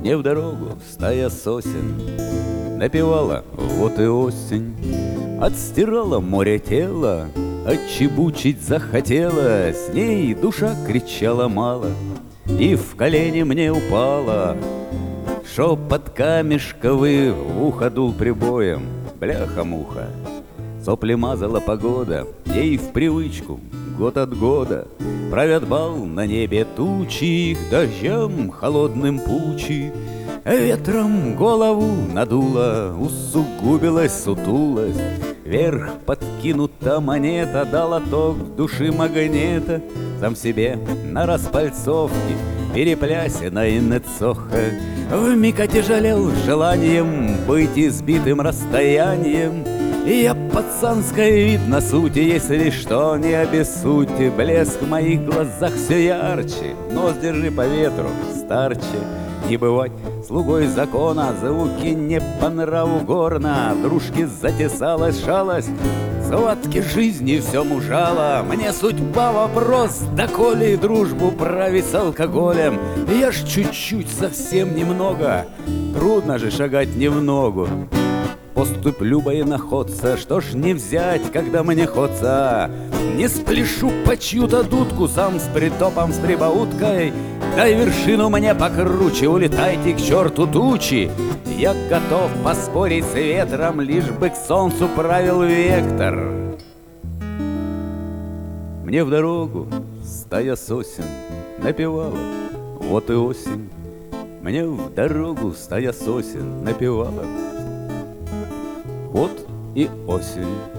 Мне в дорогу стая сосен напевала: вот и осень. Отстирала море тела, отчебучить захотела, с ней душа кричала мало, и в колени мне упала. Шепот камешковый в ухо дул прибоем, бляха-муха. Сопли мазала погода, ей в привычку год от года. Правят бал на небе тучи, их дождем холодным пучи. Ветром голову надуло, усугубилась сутулость. Вверх подкинута монета, дала ток в души магнета. Сам себе на распальцовке переплясенной нецоха вмиг отяжелел желанием быть избитым расстоянием. И я пацанская видно сути, если что, не обессудьте. Блеск в моих глазах все ярче, нос держи по ветру, старче. Не бывать слугой закона, звуки не по нраву горна. Дружки затесалась шалость, схватки жизни все мужало. Мне судьба вопрос, доколе дружбу править с алкоголем. Я ж чуть-чуть, совсем немного, трудно же шагать не в ногу. Поступь любой находца, что ж не взять, когда мне ходца. Не спляшу по чью-то дудку, сам с притопом, с прибауткой. Дай вершину мне покруче, улетайте к черту тучи. Я готов поспорить с ветром, лишь бы к солнцу правил вектор. Мне в дорогу стая сосен напевала: вот и осень. Мне в дорогу стая сосен напевала: вот и осень.